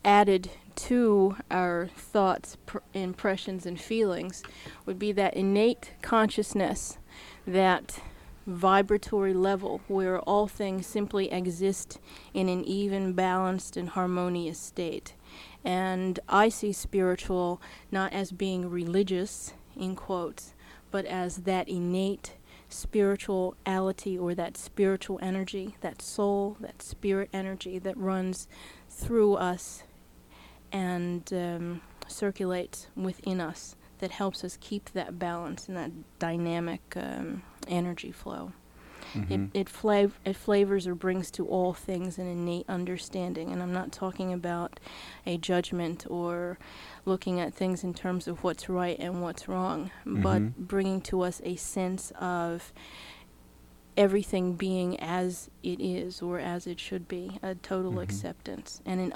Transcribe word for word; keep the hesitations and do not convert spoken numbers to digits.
added to our thoughts, pr- impressions, and feelings would be that innate consciousness, that vibratory level where all things simply exist in an even, balanced, and harmonious state. And I see spiritual not as being religious, in quotes, but as that innate spirituality, or that spiritual energy, that soul, that spirit energy that runs through us and um, circulates within us, that helps us keep that balance and that dynamic um, energy flow. Mm-hmm. It it, flav- it flavors or brings to all things an innate understanding, and I'm not talking about a judgment or looking at things in terms of what's right and what's wrong, Mm-hmm. but bringing to us a sense of everything being as it is or as it should be, a total Mm-hmm. acceptance and an